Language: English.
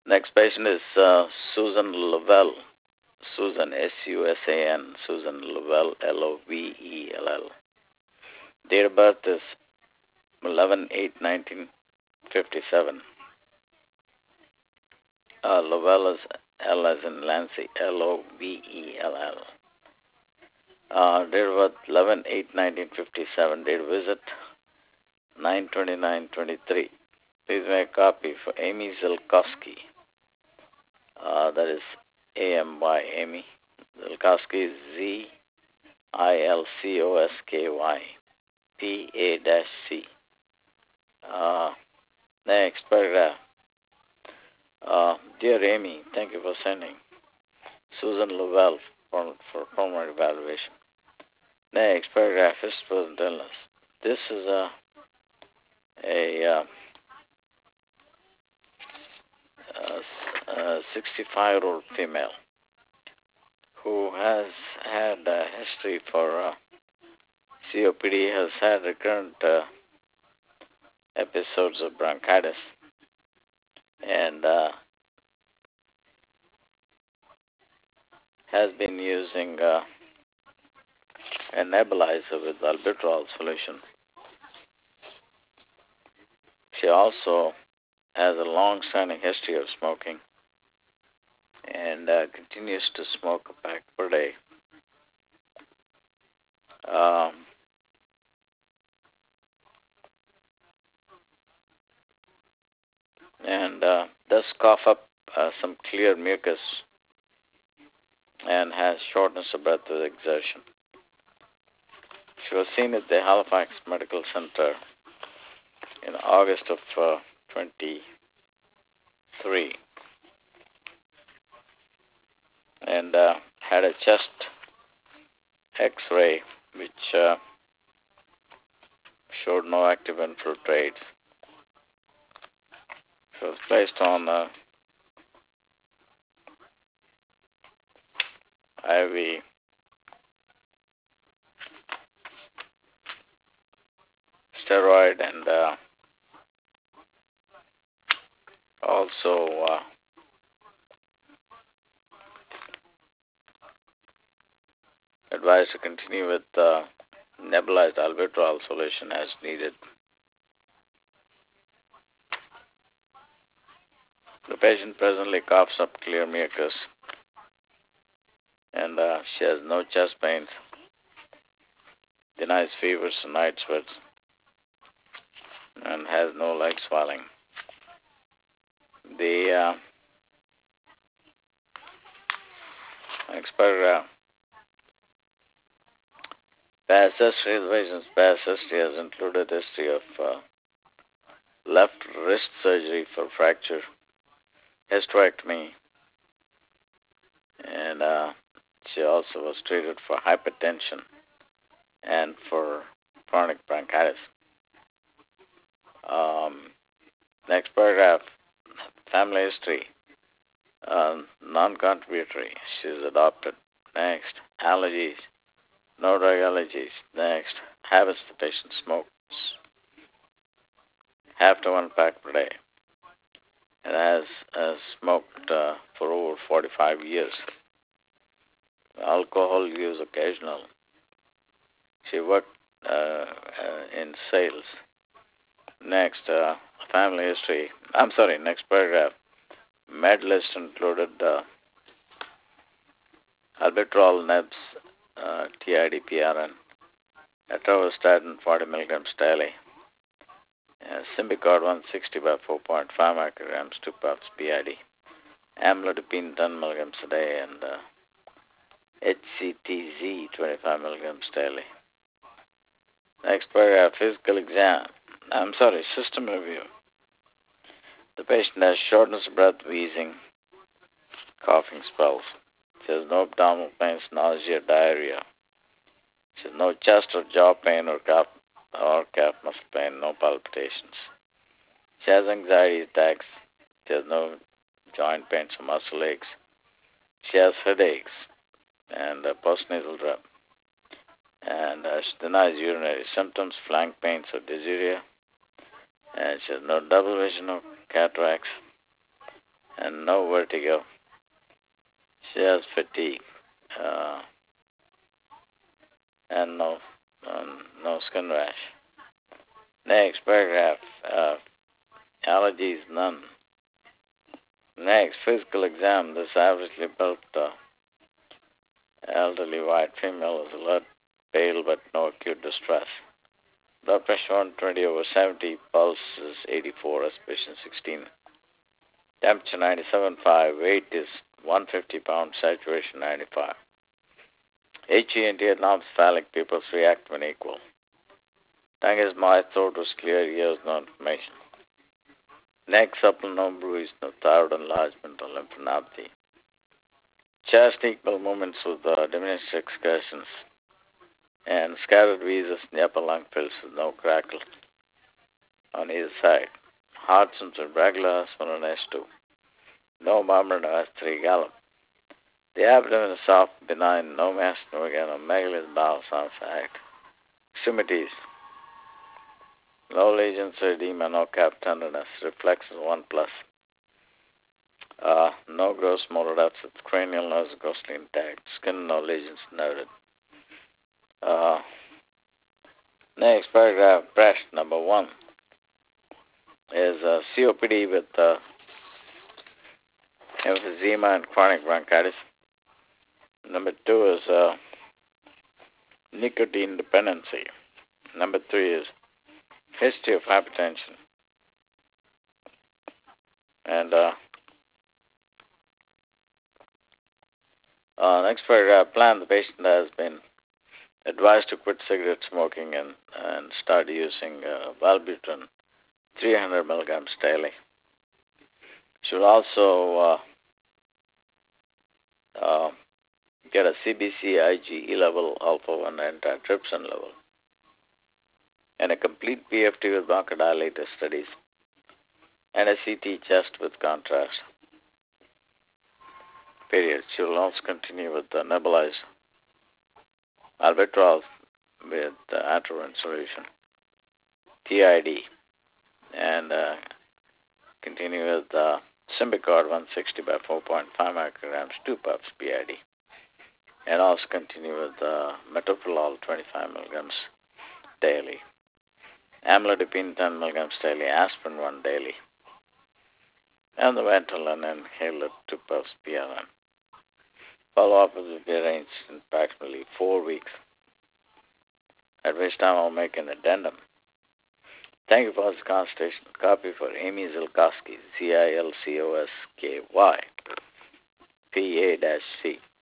Next patient is Susan Lovell. Susan, S-U-S-A-N, Susan Lovell, L-O-V-E-L-L. Date of birth is 11/8/1957. Lovell is L as in Lancy, L-O-V-E-L-L. Date of birth 11/8/1957. Date of visit 9/29/23. Please make a copy for Amy Zilkowski. That is A-M-Y, Amy. Zilkowski is Z-I-L-C-O-S-K-Y, P-A-C. Next paragraph. Dear Amy, thank you for sending Susan Lovell for pulmonary evaluation. Next paragraph is present illness. This is a 65-year-old female who has had a history for COPD, has had recurrent episodes of bronchitis, and has been using a nebulizer with albuterol solution. She also has a long-standing history of smoking and continues to smoke a pack per day. And does cough up some clear mucus and has shortness of breath with exertion. She was seen at the Halifax Medical Center in August of 23 and had a chest X-ray which showed no active infiltrates. She was placed on IV steroid and also advised to continue with nebulized albuterol solution as needed. The patient presently coughs up clear mucus and she has no chest pains, denies fevers and night sweats, and has no leg swelling. The next paragraph. Past history, the patient's past history has included history of left wrist surgery for fracture, hysterectomy, and she also was treated for hypertension and for chronic bronchitis. Next paragraph, family history, non-contributory, she's adopted. Next, allergies, no drug allergies. Next, habits, the patient smokes half to 1 pack per day and has smoked for over 45 years. Alcohol use occasional. She worked in sales. Next, family history. Next paragraph. Med list included albuterol, nebs, TID, PRN, atorvastatin 40 milligrams daily, Symbicort 160 by 4.5 micrograms, 2 puffs PID, amlodipine 10 milligrams a day, and HCTZ 25 milligrams daily. Next paragraph, physical exam. System review. The patient has shortness of breath, wheezing, coughing spells. She has no abdominal pains, nausea, diarrhea. She has no chest or jaw pain or calf muscle pain, no palpitations. She has anxiety attacks. She has no joint pains or muscle aches. She has headaches and postnasal drip. And she denies urinary symptoms, flank pains, or dysuria. And she has no double vision or cataracts. and no vertigo. She has fatigue and no skin rash. Next paragraph, allergies none. Next, physical exam. This averagely built elderly white female is alert, pale, but no acute distress. Blood pressure 120/70, pulse is 84, respiration 16. Temperature 97.5, weight is 150 pounds, saturation 95. HENT anormophallic pupils react when equal. Tongue is moist, throat was clear, ears no inflammation. Neck supple, no bruise, no thyroid enlargement or lymphadenopathy. Chest equal movements with diminished excursions. And scattered visas in the upper lung fills with no crackle on either side. Heart symptoms regular, S1 and S2. No murmur, no S3 gallop. The abdomen is soft, benign, no mass, no megalith, bowel sound fact. Extremities. No lesions, edema, no calf tenderness. Reflexes 1+. No gross motor deficits. Cranial nerves grossly intact. Skin, no lesions noted. Next paragraph, breast number 1 is COPD with emphysema and chronic bronchitis. Number 2 is nicotine dependency. Number 3 is history of hypertension. And next paragraph, plan. The patient has been advised to quit cigarette smoking and start using Wellbutrin 300 milligrams daily. Should also get a CBC IgE level, alpha-1 antitrypsin level, and a complete PFT with bronchodilator studies, and a CT chest with contrast. Period. She will also continue with the nebulized albuterol with the atropine solution, TID, and continue with Symbicort 160 by 4.5 micrograms, 2 puffs BID, and also continue with metoprolol 25 milligrams daily, amlodipine 10 milligrams daily, aspirin 1 daily, and the Ventolin inhaler 2 puffs PRN. Follow-up will be arranged in approximately 4 weeks, at which time I'll make an addendum. Thank you for this consultation. Copy for Amy Zilkowski, ZILCOSKY, PA-C.